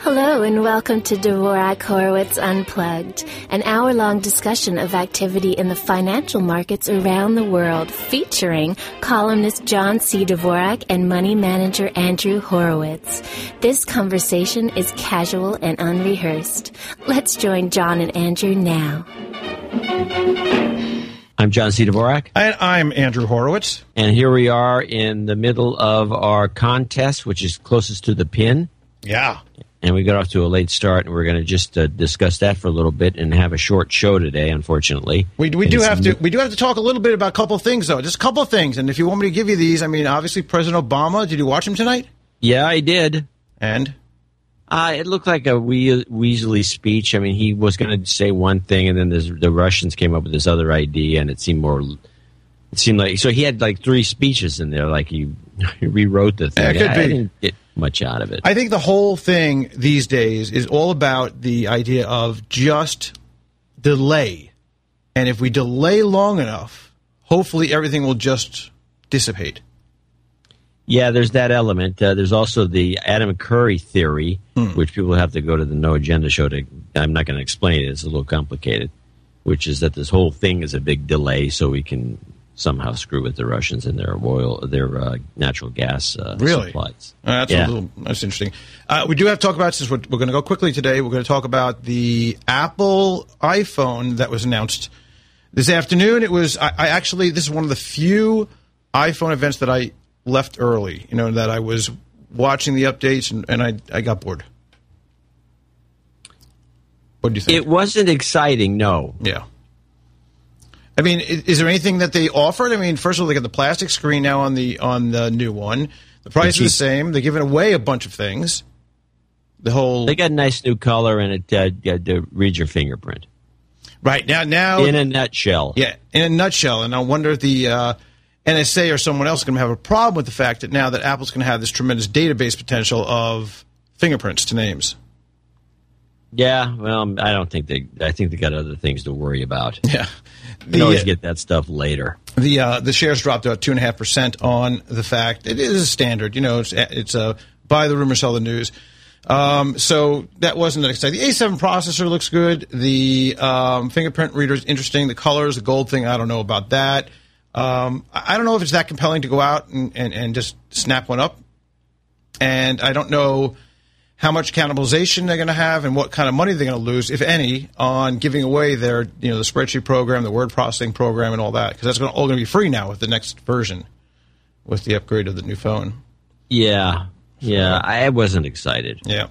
Hello and welcome to Dvorak Horowitz Unplugged, an hour-long discussion of activity in the financial markets around the world, featuring columnist John C. Dvorak and money manager Andrew Horowitz. This conversation is casual and unrehearsed. Let's join John and Andrew now. I'm John C. Dvorak. And I'm Andrew Horowitz. And here we are in the middle of our contest, which is closest to the pin. Yeah. And we got off to a late start, and we're going to just discuss that for a little bit and have a short show today, unfortunately. We do have to talk a little bit about a couple of things, though. Just a couple of things. And if you want me to give you these, I mean, obviously, President Obama, did you watch him tonight? Yeah, I did. And? It looked like a Weasley speech. I mean, he was going to say one thing, and then the Russians came up with this other idea, and it seemed like, so he had like three speeches in there, like he rewrote the thing. It could be. I didn't get much out of it. I think the whole thing these days is all about the idea of just delay. And if we delay long enough, hopefully everything will just dissipate. Yeah, there's that element. There's also the Adam Curry theory, which people have to go to the No Agenda show to. I'm not going to explain it. It's a little complicated, which is that this whole thing is a big delay so we can somehow screw with the Russians and their natural gas supplies. That's interesting. We do have to talk about, since we're going to go quickly today, we're going to talk about the Apple iPhone that was announced this afternoon. It was, this is one of the few iPhone events that I left early, that I was watching the updates and I got bored. What do you think? It wasn't exciting, no. Yeah. I mean, is there anything that they offered? I mean, first of all, they got the plastic screen now on the new one. The price is the same. They're giving away a bunch of things. They got a nice new color, and it reads your fingerprint. Right now, in a nutshell. Yeah, in a nutshell. And I wonder if the NSA or someone else is going to have a problem with the fact that now that Apple's going to have this tremendous database potential of fingerprints to names. Yeah, well, I think they got other things to worry about. Yeah. You can always get that stuff later. The shares dropped about 2.5% on the fact it is a standard. It's a buy the rumor, sell the news. So that wasn't that exciting. The A7 processor looks good. The fingerprint reader is interesting. The colors, the gold thing, I don't know about that. I don't know if it's that compelling to go out and just snap one up. And I don't know how much cannibalization they're going to have and what kind of money they're going to lose, if any, on giving away their, the spreadsheet program, the word processing program, and all that, because that's all going to be free now with the next version, with the upgrade of the new phone. Yeah, I wasn't excited. Yeah.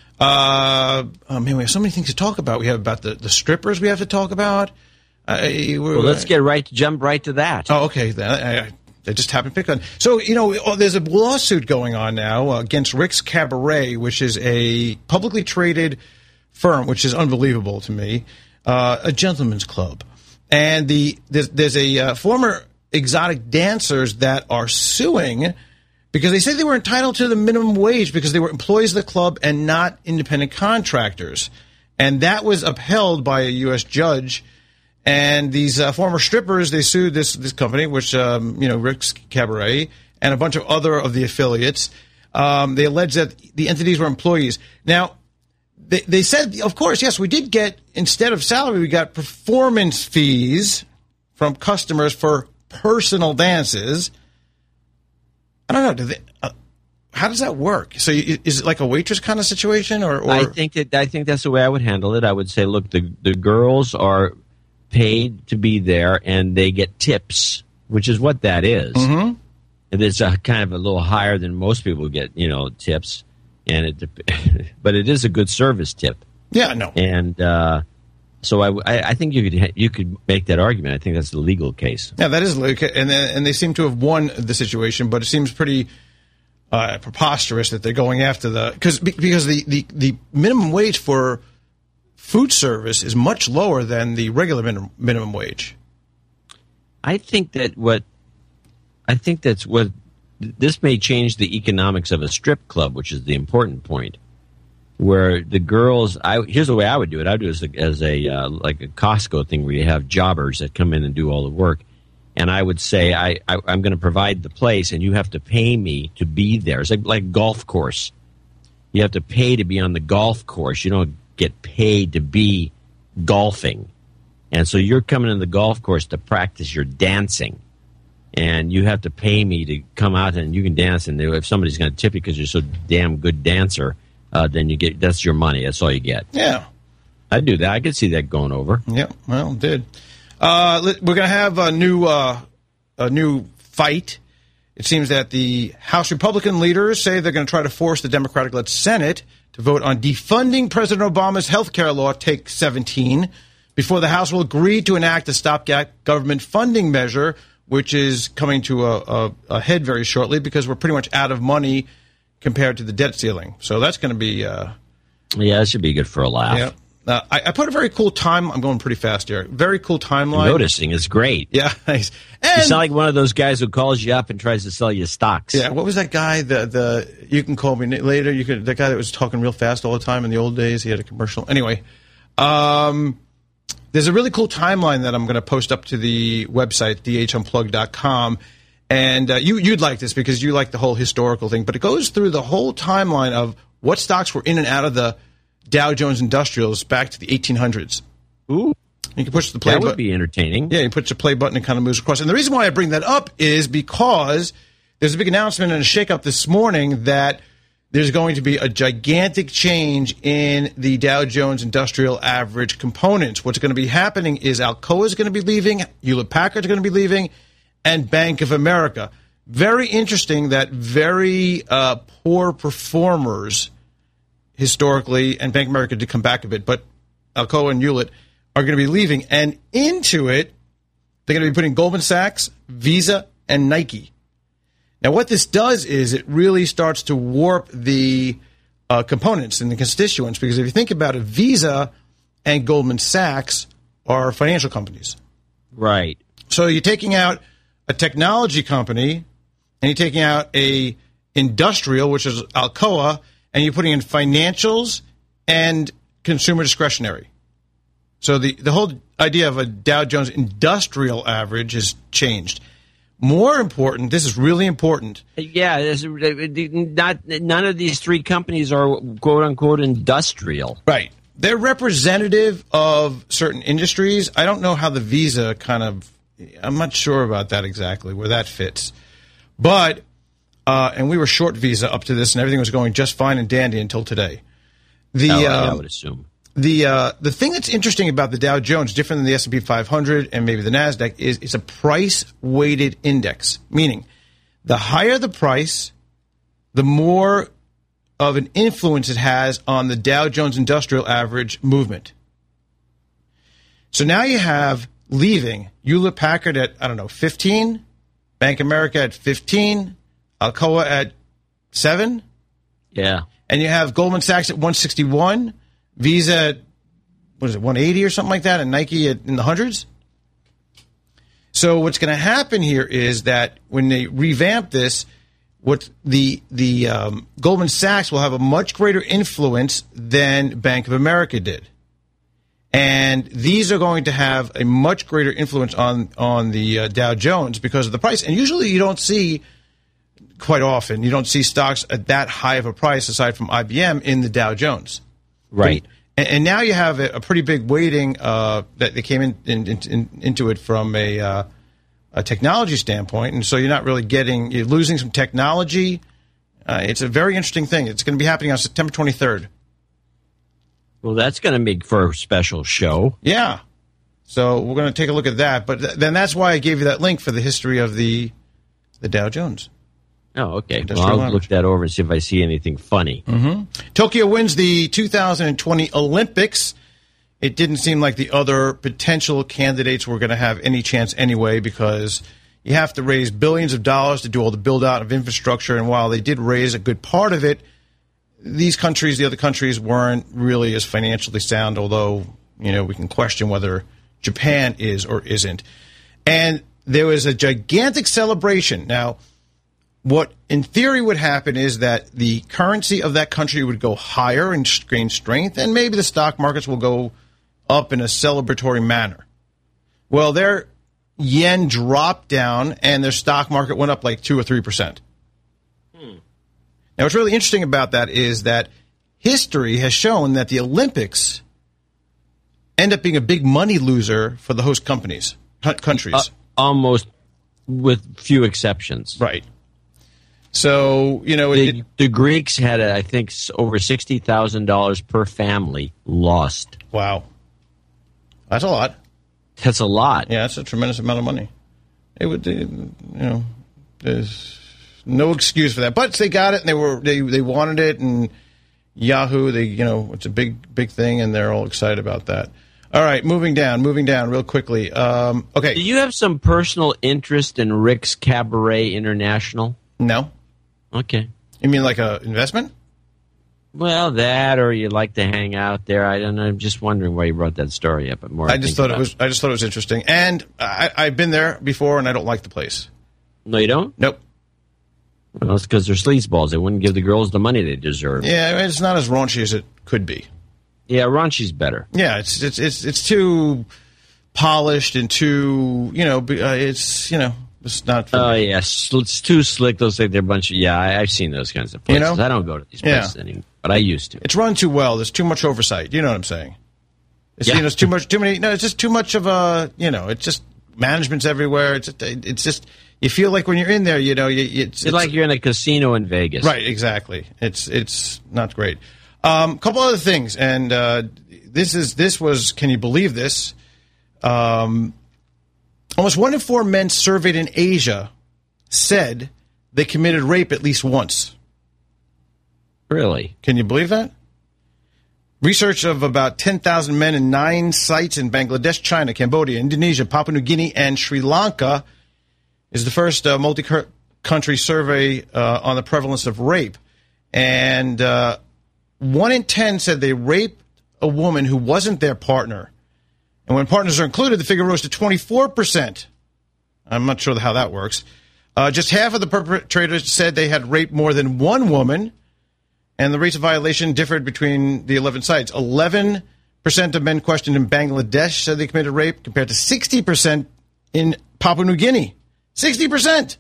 Man, we have so many things to talk about. We have about the strippers we have to talk about. Let's jump right to that. Oh, okay. They just happened to pick on. So, there's a lawsuit going on now against Rick's Cabaret, which is a publicly traded firm, which is unbelievable to me, a gentleman's club. And there's a former exotic dancers that are suing because they say they were entitled to the minimum wage because they were employees of the club and not independent contractors. And that was upheld by a U.S. judge. And these former strippers, they sued this company, which, Rick's Cabaret, and a bunch of other of the affiliates. They alleged that the entities were employees. Now, they said, of course, yes, we did get, instead of salary, we got performance fees from customers for personal dances. I don't know. How does that work? So is it like a waitress kind of situation? Or? I think that's the way I would handle it. I would say, look, the girls are paid to be there, and they get tips, which is what that is. Mm-hmm. It's kind of a little higher than most people get, tips, but it is a good service tip. Yeah, no. And so I think you could make that argument. I think that's the legal case. Yeah, that is legal, and they seem to have won the situation, but it seems pretty preposterous that they're going after because the minimum wage for food service is much lower than the regular minimum wage. I think that's what this may change the economics of a strip club, which is the important point. Where the girls, here's the way I would do it. I would do it as a like a Costco thing where you have jobbers that come in and do all the work, and I would say I'm going to provide the place, and you have to pay me to be there. It's like a golf course. You have to pay to be on the golf course. You don't get paid to be golfing. And so you're coming to the golf course to practice your dancing. And you have to pay me to come out and you can dance. And if somebody's going to tip you because you're so damn good dancer, then that's your money. That's all you get. Yeah. I'd do that. I could see that going over. Yeah, well, it did. We're going to have a new fight. It seems that the House Republican leaders say they're going to try to force the Democratic-led Senate to vote on defunding President Obama's health care law, Take 17, before the House will agree to enact a stopgap government funding measure, which is coming to a head very shortly because we're pretty much out of money compared to the debt ceiling. So that's going to be... yeah, that should be good for a laugh. Yeah. I put a very cool time. I'm going pretty fast here. Very cool timeline. Noticing is great. Yeah, nice. And you sound like one of those guys who calls you up and tries to sell you stocks. Yeah. What was that guy? The you can call me later. The guy that was talking real fast all the time in the old days. He had a commercial. Anyway, there's a really cool timeline that I'm going to post up to the website dhunplugged.com, and you'd like this because you like the whole historical thing. But it goes through the whole timeline of what stocks were in and out of the Dow Jones Industrials back to the 1800s. Ooh. You can push the play button. That would be entertaining. Yeah, you push the play button and kind of moves across. And the reason why I bring that up is because there's a big announcement and a shakeup this morning that there's going to be a gigantic change in the Dow Jones Industrial Average components. What's going to be happening is Alcoa is going to be leaving, Hewlett-Packard is going to be leaving, and Bank of America. Very interesting that very poor performers historically, and Bank of America did come back a bit, but Alcoa and Hewlett are going to be leaving. And into it, they're going to be putting Goldman Sachs, Visa, and Nike. Now, what this does is it really starts to warp the components and the constituents, because if you think about it, Visa and Goldman Sachs are financial companies. Right. So you're taking out a technology company, and you're taking out a industrial, which is Alcoa, and you're putting in financials and consumer discretionary. So the whole idea of a Dow Jones Industrial Average has changed. More important, this is really important. Yeah, none of these three companies are quote-unquote industrial. Right. They're representative of certain industries. I don't know how the Visa I'm not sure about that exactly, where that fits. But... and we were short Visa up to this, and everything was going just fine and dandy until today. I would assume. The thing that's interesting about the Dow Jones, different than the S&P 500 and maybe the NASDAQ, is it's a price-weighted index, meaning the higher the price, the more of an influence it has on the Dow Jones Industrial Average movement. So now you have leaving Hewlett-Packard at, 15, Bank of America at 15, Alcoa at 7. Yeah. And you have Goldman Sachs at 161, Visa at, 180 or something like that, and Nike in the hundreds. So what's going to happen here is that when they revamp this, what the Goldman Sachs will have a much greater influence than Bank of America did. And these are going to have a much greater influence on the Dow Jones because of the price. And usually you don't see... Quite often, you don't see stocks at that high of a price, aside from IBM, in the Dow Jones. Right. And now you have a pretty big weighting that they came into it from a technology standpoint, and so you're losing some technology. It's a very interesting thing. It's going to be happening on September 23rd. Well, that's going to make for a special show. Yeah. So we're going to take a look at that. But then that's why I gave you that link for the history of the Dow Jones. Oh, okay. Well, I'll look that over and see if I see anything funny. Mm-hmm. Tokyo wins the 2020 Olympics. It didn't seem like the other potential candidates were going to have any chance anyway, because you have to raise billions of dollars to do all the build-out of infrastructure. And while they did raise a good part of it, the other countries weren't really as financially sound, although, we can question whether Japan is or isn't. And there was a gigantic celebration. Now, what in theory would happen is that the currency of that country would go higher and gain strength, and maybe the stock markets will go up in a celebratory manner. Well, their yen dropped down, and their stock market went up like 2 or 3%. Now, what's really interesting about that is that history has shown that the Olympics end up being a big money loser for the host countries. Almost, with few exceptions. Right. So, the Greeks had, I think, over $60,000 per family lost. Wow. That's a lot. That's a lot. Yeah, that's a tremendous amount of money. It would, there's no excuse for that. But they got it, and they wanted it, and Yahoo, it's a big thing, and they're all excited about that. All right, moving down real quickly. Okay. Do you have some personal interest in Rick's Cabaret International? No. Okay. You mean like a investment? Well, that, or you like to hang out there. I don't know. I'm just wondering why you brought that story up. But more, I just thought it was interesting, and I've been there before, and I don't like the place. No, you don't? Nope. Well, it's because they're sleazeballs. They wouldn't give the girls the money they deserve. Yeah, it's not as raunchy as it could be. Yeah, raunchy's better. Yeah, it's too polished and too it's not. Oh yes, it's too slick. Those like they're a bunch of I've seen those kinds of places. I don't go to these places anymore, but I used to. It's run too well. There's too much oversight. You know what I'm saying? It's too many. No, it's just too much of a. It's just management's everywhere. It's just you feel like when you're in there, it's like you're in a casino in Vegas. Right, exactly. It's not great. Couple other things, and this was. Can you believe this? Almost 1 in 4 men surveyed in Asia said they committed rape at least once. Really? Can you believe that? Research of about 10,000 men in 9 sites in Bangladesh, China, Cambodia, Indonesia, Papua New Guinea, and Sri Lanka is the first multi-country survey on the prevalence of rape. And 1 in 10 said they raped a woman who wasn't their partner. And when partners are included, the figure rose to 24%. I'm not sure how that works. Just half of the perpetrators said they had raped more than one woman, and the rates of violation differed between the 11 sites. 11% of men questioned in Bangladesh said they committed rape, compared to 60% in Papua New Guinea. 60%!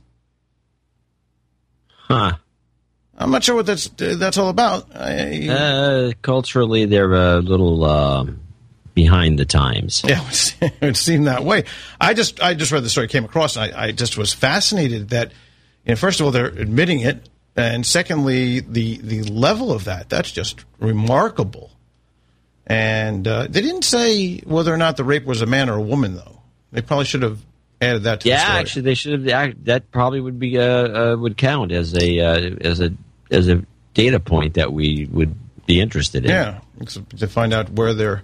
Huh. I'm not sure what that's all about. Culturally, they're a little behind the times. Yeah, it would seem that way. I just read the story, came across, and I just was fascinated that, first of all, they're admitting it, and secondly, the level of that's just remarkable. And they didn't say whether or not the rape was a man or a woman, though. They probably should have added that to the story. Yeah, actually, they should have. That probably would be would count as a data point that we would be interested in. Yeah, to find out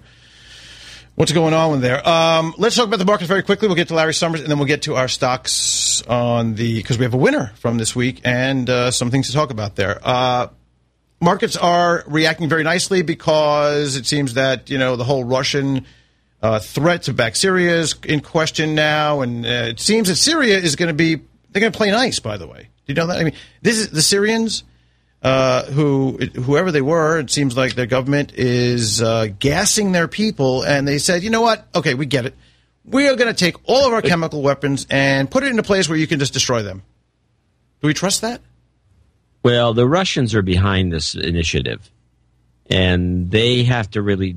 what's going on with there. Let's talk about the markets very quickly. We'll get to Larry Summers, and then we'll get to our stocks because we have a winner from this week and some things to talk about there. Markets are reacting very nicely because it seems that, the whole Russian threat to back Syria is in question now, and it seems that Syria is they're going to play nice, by the way. Do you know that? I mean, this is the Syrians, whoever they were, it seems like their government is gassing their people, and they said, you know what? Okay, we get it. We are going to take all of our chemical weapons and put it in a place where you can just destroy them. Do we trust that? Well, the Russians are behind this initiative, and they have to really.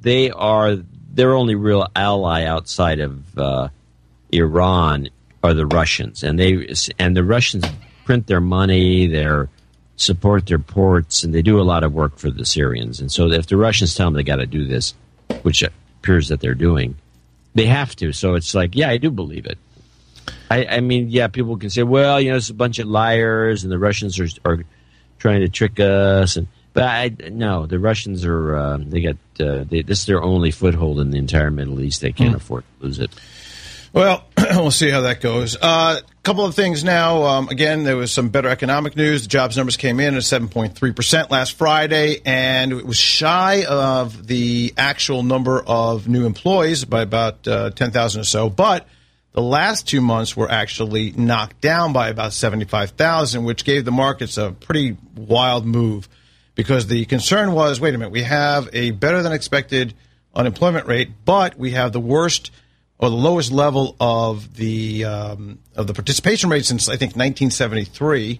Their only real ally outside of Iran are the Russians, and the Russians print their money, support their ports, and they do a lot of work for the Syrians. And so if the Russians tell them they got to do this, which appears that they're doing, they have to. So it's like, yeah, I do believe it. I mean, yeah, people can say, well, it's a bunch of liars, and the Russians are trying to trick us. But no, the Russians are this is their only foothold in the entire Middle East. They can't afford to lose it. Well, we'll see how that goes. A couple of things now. Again, there was some better economic news. The jobs numbers came in at 7.3% last Friday, and it was shy of the actual number of new employees by about 10,000 or so. But the last 2 months were actually knocked down by about 75,000, which gave the markets a pretty wild move, because the concern was, wait a minute, we have a better than expected unemployment rate, but we have the worst or the lowest level of the participation rate since, I think, 1973.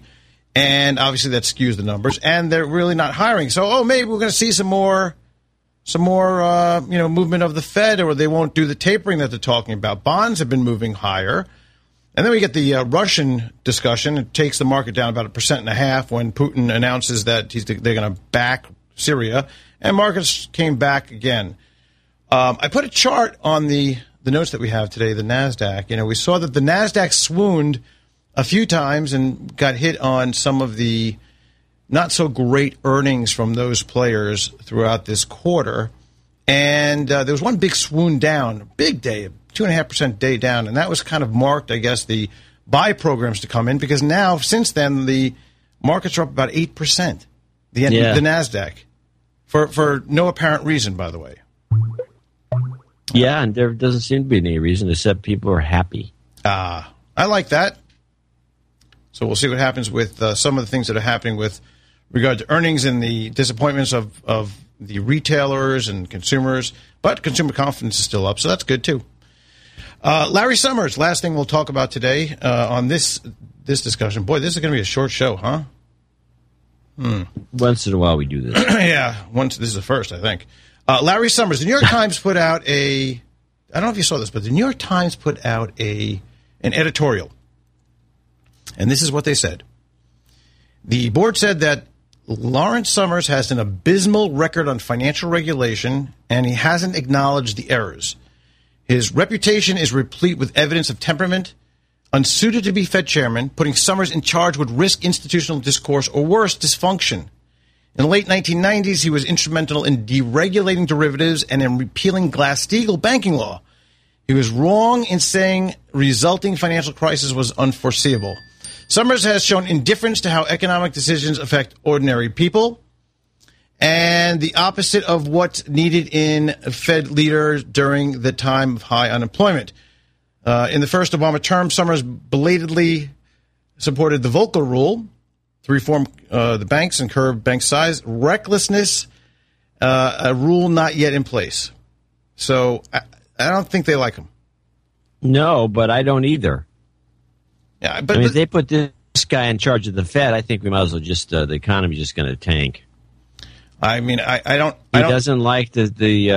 And obviously that skews the numbers, and they're really not hiring. So, maybe we're going to see some more movement of the Fed, or they won't do the tapering that they're talking about. Bonds have been moving higher. And then we get the Russian discussion. It takes the market down about 1.5% when Putin announces that they're going to back Syria, and markets came back again. I put a chart on the notes that we have today, the NASDAQ. We saw that the NASDAQ swooned a few times and got hit on some of the not so great earnings from those players throughout this quarter. And there was one big swoon down, big day, 2.5% day down, and that was kind of marked, I guess, the buy programs to come in, because now, since then, the markets are up about 8%, the NASDAQ, for no apparent reason, by the way. Yeah, and there doesn't seem to be any reason except people are happy. I like that. So we'll see what happens with some of the things that are happening with regard to earnings and the disappointments of the retailers and consumers. But consumer confidence is still up, so that's good, too. Larry Summers, last thing we'll talk about today on this discussion. Boy, this is going to be a short show, huh? Once in a while we do this. Yeah, this is the first, I think. Larry Summers, the New York Times put out I don't know if you saw this, but the New York Times put out an editorial. And this is what they said. The board said that Lawrence Summers has an abysmal record on financial regulation, and he hasn't acknowledged the errors. His reputation is replete with evidence of temperament, unsuited to be Fed chairman. Putting Summers in charge would risk institutional discourse or worse, dysfunction. In the late 1990s, he was instrumental in deregulating derivatives and in repealing Glass-Steagall banking law. He was wrong in saying resulting financial crisis was unforeseeable. Summers has shown indifference to how economic decisions affect ordinary people, and the opposite of what's needed in Fed leaders during the time of high unemployment. In the first Obama term, Summers belatedly supported the Volcker Rule to reform the banks and curb bank size. Recklessness, a rule not yet in place. So I don't think they like him. No, but I don't either. Yeah, but if they put this guy in charge of the Fed, I think we might as well just the economy's just going to tank. I mean, I don't. He doesn't like the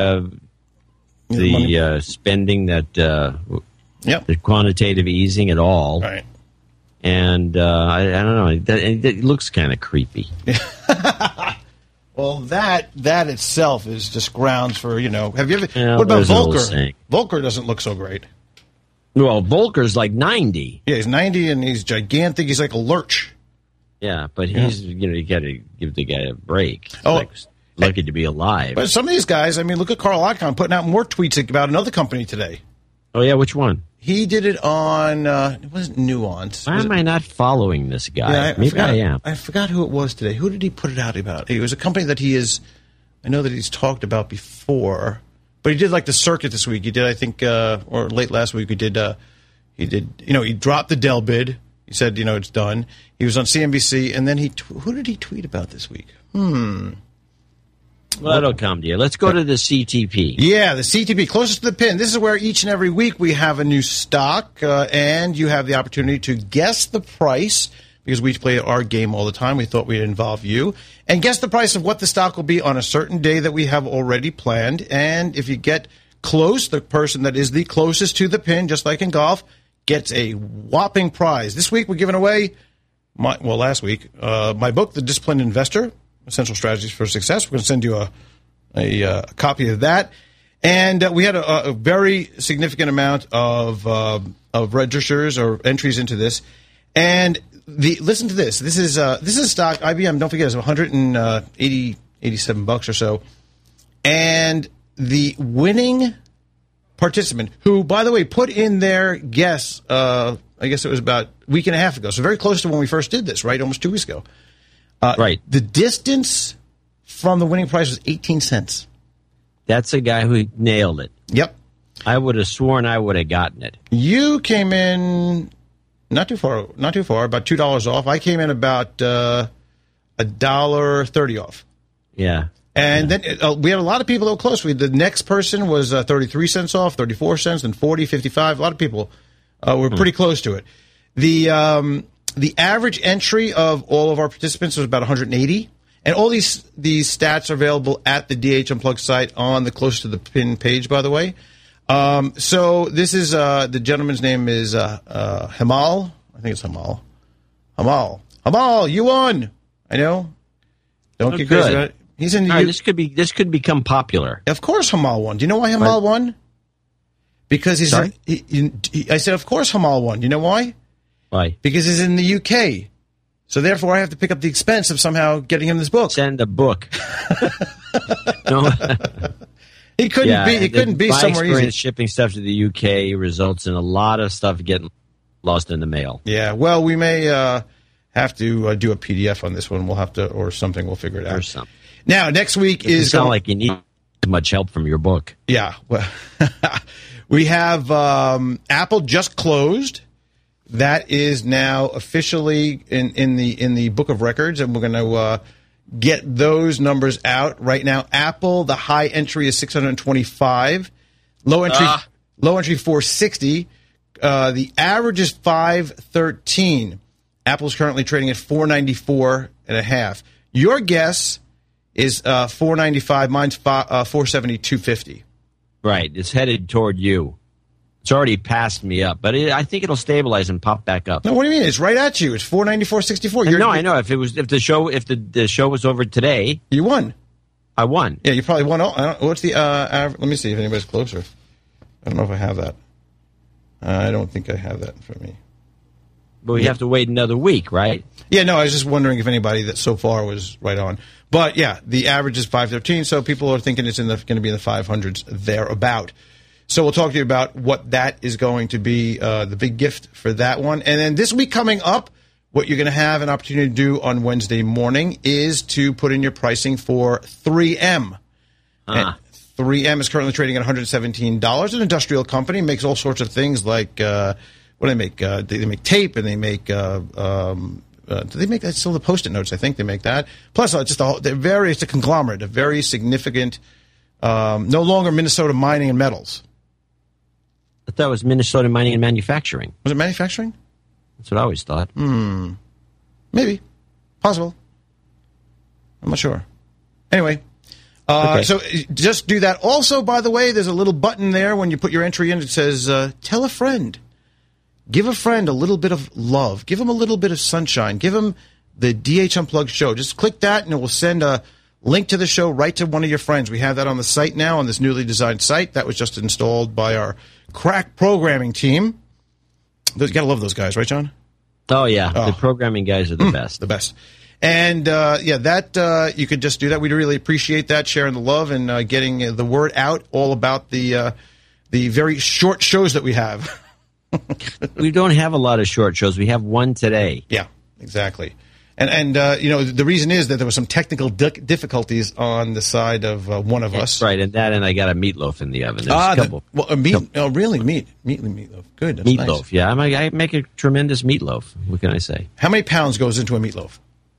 spending that the quantitative easing at all. Right. And I don't know. It looks kind of creepy. Well, that itself is just grounds for Have you ever? Yeah, what about Volcker? Volcker doesn't look so great. Well, Volcker's like 90. Yeah, he's 90 and he's gigantic. He's like a lurch. Yeah, but he's you got to give the guy a break. He's lucky to be alive. But some of these guys, I mean, look at Carl Icahn putting out more tweets about another company today. Oh yeah, which one? He did it on it wasn't Nuance. Why am I not following this guy? Yeah, Maybe I am. I forgot who it was today. Who did he put it out about? It was a company that I know that he's talked about before. But he did like the circuit this week. He did, I think, or late last week. He dropped the Dell bid. He said, it's done. He was on CNBC, and then who did he tweet about this week? Well, that'll come to you. Let's go to the CTP. Yeah, the CTP, closest to the pin. This is where each and every week we have a new stock, and you have the opportunity to guess the price, because we play our game all the time. We thought we'd involve you. And guess the price of what the stock will be on a certain day that we have already planned. And if you get close, the person that is the closest to the pin, just like in golf, gets a whopping prize. This week we're giving away, last week, my book, The Disciplined Investor, Essential Strategies for Success. We're going to send you a copy of that. And we had a very significant amount of registers or entries into this. And listen to this. This is a stock, IBM, don't forget, it's $187 or so. And the winning participant, who, by the way, put in their guess, I guess it was about a week and a half ago, so very close to when we first did this, right? Almost 2 weeks ago. Right. The distance from the winning price was 18 cents. That's a guy who nailed it. Yep. I would have sworn I would have gotten it. You came in not too far, about $2 off. I came in about $1.30 off. Yeah. And then we had a lot of people that were close. The next person was 33 cents off, 34 cents, then 40, 55. A lot of people were pretty close to it. The The average entry of all of our participants was about 180. And all these stats are available at the DH Unplugged site on the Close to the Pin page, by the way. So this is the gentleman's name is Hamal. I think it's Hamal. Hamal, you won. I know. Don't get crazy about it. He's in the right, this could become popular. Of course Hamal won. Do you know why Hamal won? Because he's I said of course Hamal won. You know why? Why? Because he's in the UK. So therefore I have to pick up the expense of somehow getting him this book. Send a book. No. He couldn't be somewhere easy. Shipping stuff to the UK results in a lot of stuff getting lost in the mail. Yeah, well, we may have to do a PDF on this one. We'll have to, or something. We'll figure it out. Or something. Now, next week is sound like you need much help from your book. Yeah, well, we have Apple just closed. That is now officially in the book of records, and we're going to get those numbers out right now. Apple, the high entry is 625, low entry 460. The average is 513. Apple's currently trading at 494.5. Your guess is 495. Mine's 472.50. Right, it's headed toward you. It's already passed me up, but I think it'll stabilize and pop back up. No, what do you mean? It's right at you. It's 494.64. No, I know. If the show was over today, you won. I won. Yeah, you probably won. What's the average? Let me see if anybody's closer. I don't know if I have that. I don't think I have that in front of me. But we have to wait another week, right? Yeah, no, I was just wondering if anybody that so far was right on. But yeah, the average is 513, so people are thinking it's going to be in the 500s thereabout. So we'll talk to you about what that is going to be, the big gift for that one. And then this week coming up, what you're going to have an opportunity to do on Wednesday morning is to put in your pricing for 3M. 3M is currently trading at $117. An industrial company, makes all sorts of things like, what do they make? They make tape, and they make, do they make that? Still the Post-it notes, I think they make that. Plus, it's a conglomerate, a very significant, no longer Minnesota Mining and Metals. I thought it was Minnesota Mining and Manufacturing. Was it manufacturing? That's what I always thought. Maybe. Possible. I'm not sure. Anyway, so just do that. Also, by the way, there's a little button there when you put your entry in. It says, tell a friend. Give a friend a little bit of love. Give them a little bit of sunshine. Give them the DH Unplugged show. Just click that, and it will send a link to the show right to one of your friends. We have that on the site now, on this newly designed site. That was just installed by our crack programming team. You got to love those guys, right, John? Oh, yeah. The programming guys are the best. The best. And, that you could just do that. We'd really appreciate that, sharing the love and getting the word out all about the very short shows that we have. We don't have a lot of short shows. We have one today. Yeah, exactly. And the reason is that there was some technical difficulties on the side of one of us. Right, and I got a meatloaf in the oven. Really? Meatloaf. Good. That's meatloaf, nice. Yeah. I make a tremendous meatloaf. What can I say? How many pounds goes into a meatloaf?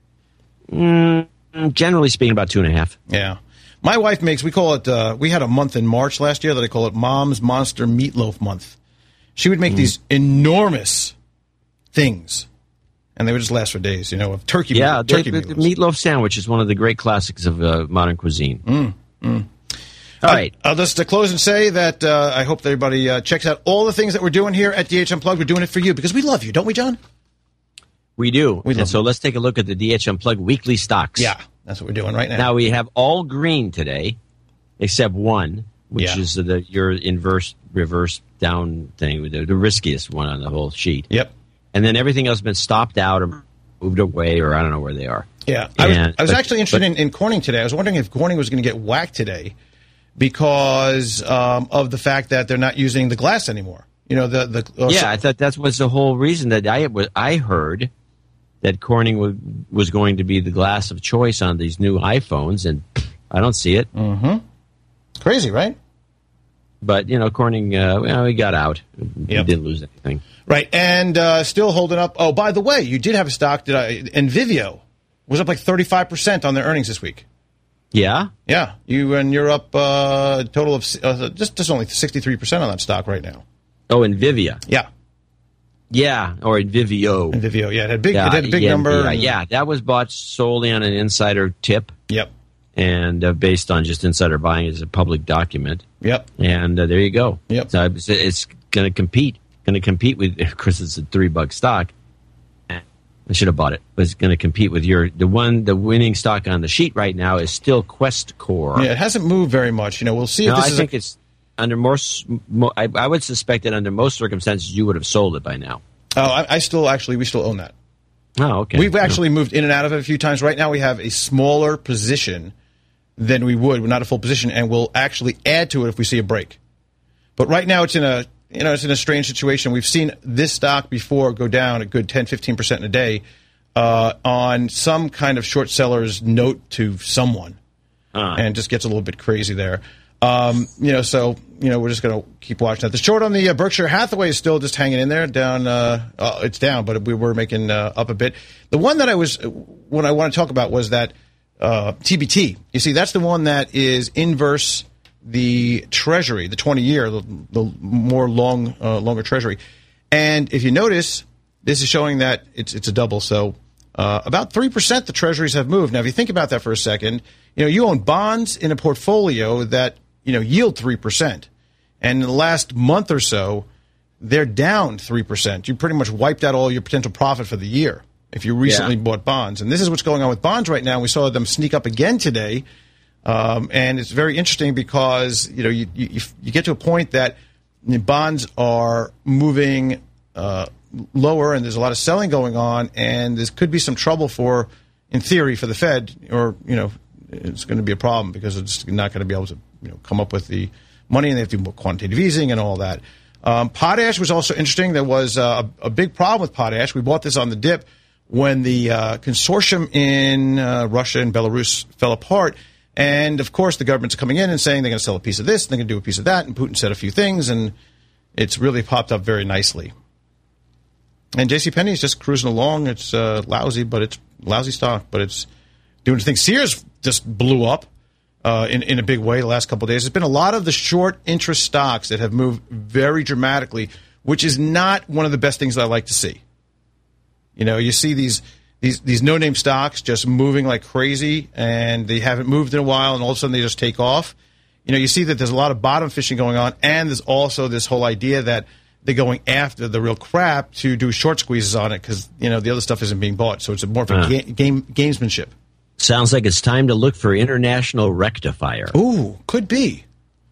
Generally speaking, about 2.5. Yeah. My wife makes, we call it, we had a month in March last year that I call it Mom's Monster Meatloaf Month. She would make these enormous things. And they would just last for days, of turkey. Yeah, the meatloaf sandwich is one of the great classics of modern cuisine. All right. I'll just close and say that I hope that everybody checks out all the things that we're doing here at DH Unplugged. We're doing it for you because we love you, don't we, John? We do. So let's take a look at the DH Unplugged weekly stocks. Yeah, that's what we're doing right now. Now we have all green today, except one, which is your reverse down thing, the riskiest one on the whole sheet. Yep. And then everything else has been stopped out or moved away, or I don't know where they are. Yeah. I was actually interested in Corning today. I was wondering if Corning was going to get whacked today because of the fact that they're not using the glass anymore. I thought that was the whole reason that I heard that Corning was going to be the glass of choice on these new iPhones, and I don't see it. Mm-hmm. Crazy, right? But, Corning, he got out. He didn't lose anything. Right, and still holding up. Oh, by the way, you did have a stock, NVIDIA was up like 35% on their earnings this week. Yeah? Yeah, you're up a total of just only 63% on that stock right now. Oh, NVIDIA. Yeah. Yeah, or Vivio. And Vivio, yeah, it had a big number. Yeah, that was bought solely on an insider tip. Yep. And based on just insider buying as a public document. Yep. And there you go. Yep. So it's going to compete. Going to compete with, of course, it's a $3 stock. I should have bought it. But it's going to compete with the winning stock on the sheet right now is still Questcore. Yeah, it hasn't moved very much. We'll see if I think it's under I would suspect that under most circumstances you would have sold it by now. Oh, we still own that. Oh, okay. We've actually moved in and out of it a few times. Right now we have a smaller position than we would. We're not a full position, and we'll actually add to it if we see a break. But right now it's in a strange situation. We've seen this stock before go down a good 10-15% in a day on some kind of short seller's note to someone, and just gets a little bit crazy there. So we're just going to keep watching that. The short on the Berkshire Hathaway is still just hanging in there. Down, it's down, but we were making up a bit. The one that I want to talk about was that TBT. You see, that's the one that is inverse the Treasury, the 20-year, the more longer Treasury. And if you notice, this is showing that it's a double. So about 3% the Treasuries have moved. Now, if you think about that for a second, you own bonds in a portfolio that yield 3%. And in the last month or so, they're down 3%. You pretty much wiped out all your potential profit for the year if you recently bought bonds. And this is what's going on with bonds right now. We saw them sneak up again today. And it's very interesting because, you get to a point that bonds are moving lower and there's a lot of selling going on. And this could be some trouble in theory, for the Fed, or, it's going to be a problem because it's not going to be able to come up with the money, and they have to do more quantitative easing and all that. Potash was also interesting. There was a big problem with potash. We bought this on the dip when the consortium in Russia and Belarus fell apart. And, of course, the government's coming in and saying they're going to sell a piece of this and they're going to do a piece of that. And Putin said a few things, and it's really popped up very nicely. And JCPenney is just cruising along. It's lousy, but it's lousy stock, but it's doing things. Sears just blew up in a big way the last couple of days. There's been a lot of the short interest stocks that have moved very dramatically, which is not one of the best things that I like to see. You see these no-name stocks just moving like crazy, and they haven't moved in a while, and all of a sudden they just take off. You see that there's a lot of bottom fishing going on, and there's also this whole idea that they're going after the real crap to do short squeezes on it because, the other stuff isn't being bought. So it's more of a gamesmanship. Sounds like it's time to look for International Rectifier. Ooh, could be.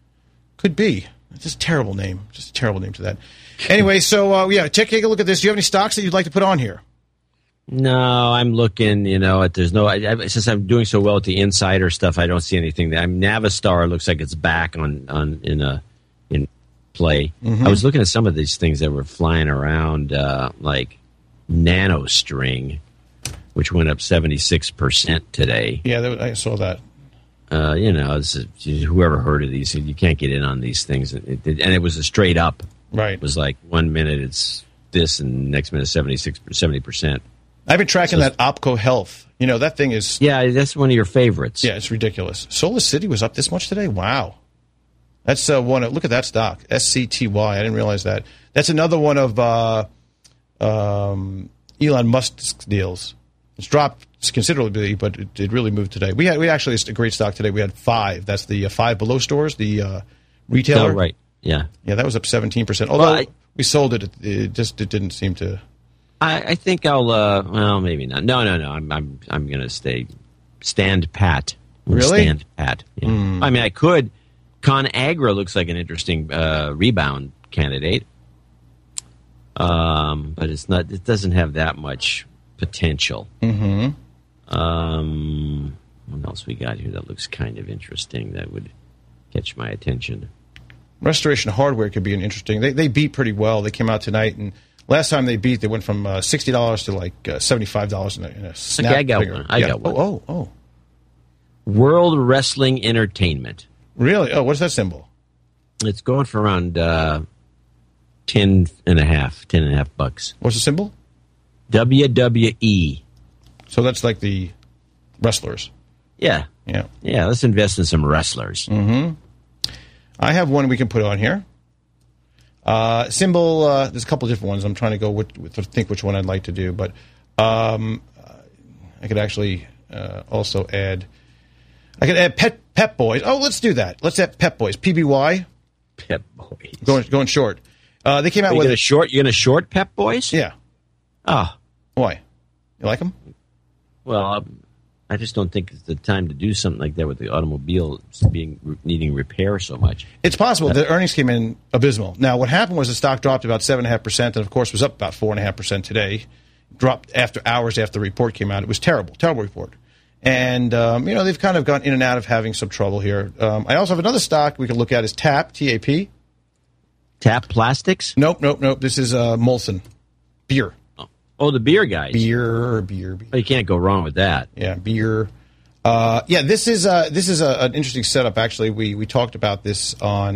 It's just a terrible name. Just a terrible name to that. Anyway, so, take a look at this. Do you have any stocks that you'd like to put on here? No, I'm looking, there's no, since I'm doing so well with the insider stuff, I don't see anything there. Navistar looks like it's back in play. Mm-hmm. I was looking at some of these things that were flying around, like NanoString, which went up 76% today. Yeah, I saw that. Whoever heard of these, you can't get in on these things. And it was a straight up. Right. It was like 1 minute it's this and next minute 70%. I've been tracking that Opco Health. That thing is... Yeah, that's one of your favorites. Yeah, it's ridiculous. Solar City was up this much today? Wow. That's one. Look at that stock, SCTY. I didn't realize that. That's another one of Elon Musk's deals. It's dropped considerably, but it really moved today. We actually, it's a great stock today. We had 5. That's the Five Below stores, the retailer. Oh, right. Yeah. Yeah, that was up 17%. Although we sold it, it didn't seem to. I think I'll. Well, maybe not. No. I'm going to stand pat. Really? Stand pat. Yeah. I mean, I could. ConAgra looks like an interesting rebound candidate, but it's not. It doesn't have that much potential. Mm-hmm. What else we got here that looks kind of interesting that would catch my attention? Restoration Hardware could be an interesting. They beat pretty well. They came out tonight, and last time they beat, they went from $60 to like $75 in a snap. Okay, I got one. Oh. World Wrestling Entertainment. Really? Oh, what's that symbol? It's going for around $10.5 What's the symbol? WWE. So that's like the wrestlers. Yeah. Let's invest in some wrestlers. Mm-hmm. I have one we can put on here. Symbol, there's a couple different ones. I'm trying to go think which one I'd like to do, but I could actually also add. I could add Pep Boys. Oh, let's do that. Let's add Pep Boys. PBY. Pep Boys. Going short. They came out with a short. You're gonna short Pep Boys? Yeah. Oh, why? You like them? Well, I just don't think it's the time to do something like that with the automobile needing repair so much. It's possible. The earnings came in abysmal. Now, what happened was the stock dropped about 7.5%, and of course was up about 4.5% today. Dropped after hours after the report came out. It was terrible report. And they've kind of gone in and out of having some trouble here. I also have another stock we can look at is TAP, TAP. TAP Plastics? Nope. This is Molson beer. Oh, the beer guys. Beer. Oh, you can't go wrong with that. Yeah, beer. This is an interesting setup. Actually, we talked about this on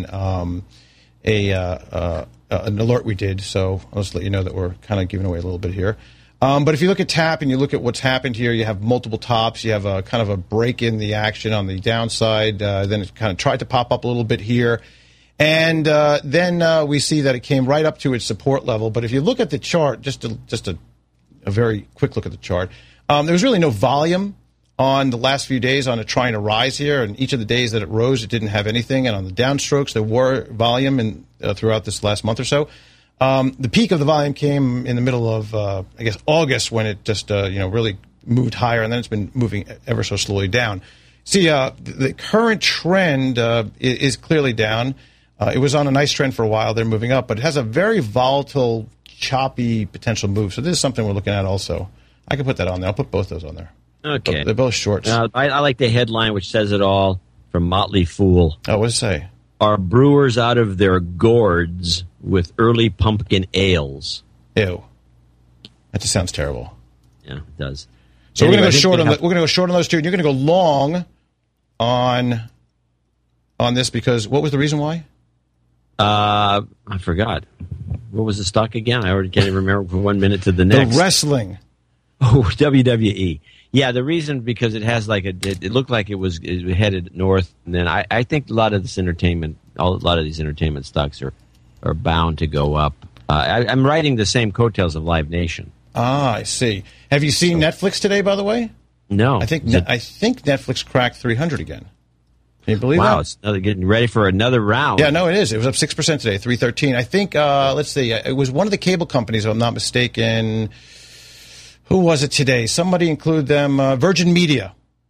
an alert we did. So I'll just let you know that we're kind of giving away a little bit here. But if you look at TAP and you look at what's happened here, you have multiple tops. You have a kind of a break in the action on the downside. Then it kind of tried to pop up a little bit here. And then we see that it came right up to its support level. But if you look at the chart, just a very quick look at the chart, there was really no volume on the last few days on it trying to rise here. And each of the days that it rose, it didn't have anything. And on the downstrokes, there were volume throughout this last month or so. The peak of the volume came in the middle of, August when it just, really moved higher. And then it's been moving ever so slowly down. See, the current trend is clearly down. It was on a nice trend for a while. They're moving up, but it has a very volatile, choppy potential move. So this is something we're looking at also. I can put that on there. I'll put both those on there. Okay. They're both shorts. I like the headline, which says it all, from Motley Fool. Oh, what does it say? Are brewers out of their gourds with early pumpkin ales? Ew. That just sounds terrible. Yeah, it does. So anyway, we're going to go short on those two, and you're going to go long on this because what was the reason why? I forgot. What was the stock again? I already can't even remember from 1 minute to the next. The wrestling. Oh, WWE. Yeah, the reason because it has it looked like it headed north, and then I think a lot of these entertainment stocks are bound to go up. I'm riding the same coattails of Live Nation. Ah, I see. Have you seen Netflix today, by the way? No. I think Netflix cracked 300 again. Can you believe that? Wow, it's getting ready for another round. Yeah, no, it is. It was up 6% today, 313. I think, let's see, it was one of the cable companies, if I'm not mistaken. Who was it today? Somebody include them. Virgin Media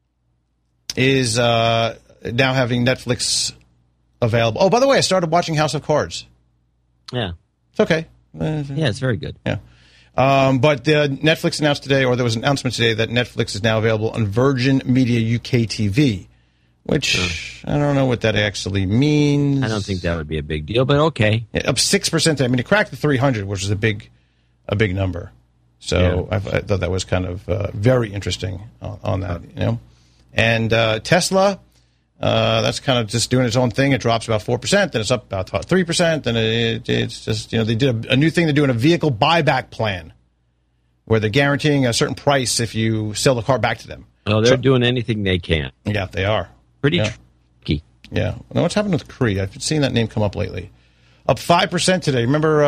is now having Netflix available. Oh, by the way, I started watching House of Cards. Yeah. It's okay. Yeah, it's very good. Yeah. But Netflix announced today, or there was an announcement today, that Netflix is now available on Virgin Media UK TV. Which, I don't know what that actually means. I don't think that would be a big deal, but okay. Yeah, up 6%. I mean, it cracked the 300, which is a big number. So yeah. I thought that was kind of very interesting on that, And Tesla, that's kind of just doing its own thing. It drops about 4%, then it's up about 3%. Then it's just, they did a new thing. They're doing a vehicle buyback plan where they're guaranteeing a certain price if you sell the car back to them. Well, they're doing anything they can. Yeah, they are. Pretty tricky. Yeah. Now, what's happened with Cree? I've seen that name come up lately. Up 5% today. Remember,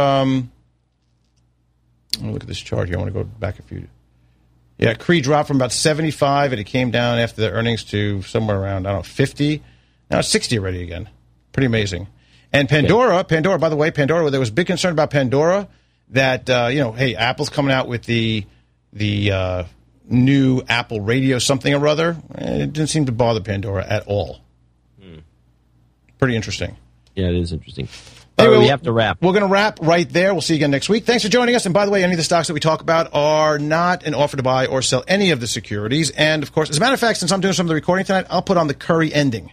let me look at this chart here. I want to go back a few. Yeah, Cree dropped from about 75, and it came down after the earnings to somewhere around, 50. Now it's 60 already again. Pretty amazing. And Pandora, by the way, there was big concern about Pandora that, hey, Apple's coming out with the new Apple radio something or other. It didn't seem to bother Pandora at all. Pretty interesting. Yeah, it is interesting. Anyway, we have to wrap. We're going to wrap right there. We'll see you again next week. Thanks for joining us. And by the way, any of the stocks that we talk about are not an offer to buy or sell any of the securities. And, of course, as a matter of fact, since I'm doing some of the recording tonight, I'll put on the Curry ending.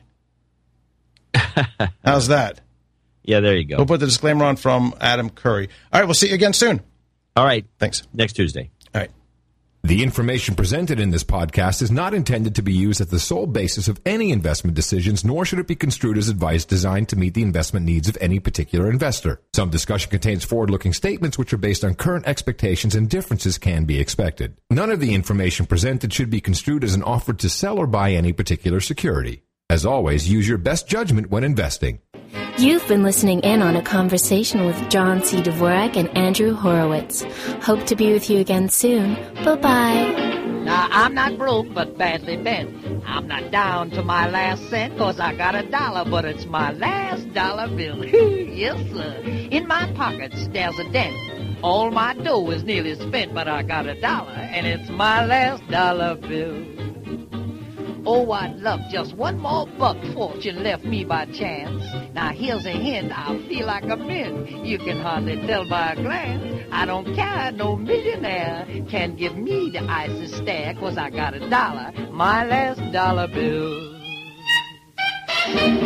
How's that? Yeah, there you go. We'll put the disclaimer on from Adam Curry. All right, we'll see you again soon. All right. Thanks. Next Tuesday. All right. The information presented in this podcast is not intended to be used as the sole basis of any investment decisions, nor should it be construed as advice designed to meet the investment needs of any particular investor. Some discussion contains forward-looking statements which are based on current expectations, and differences can be expected. None of the information presented should be construed as an offer to sell or buy any particular security. As always, use your best judgment when investing. You've been listening in on a conversation with John C. Dvorak and Andrew Horowitz. Hope to be with you again soon. Bye-bye. Now, I'm not broke, but badly bent. I'm not down to my last cent, 'cause I got $1, but it's my last dollar bill. Yes, sir. In my pockets, there's a dent. All my dough is nearly spent, but I got $1, and it's my last dollar bill. Oh, I'd love just one more buck fortune left me by chance. Now, here's a hint, I'll feel like a mint. You can hardly tell by a glance. I don't care, no millionaire can give me the icy stare, 'cause I got $1, my last dollar bill.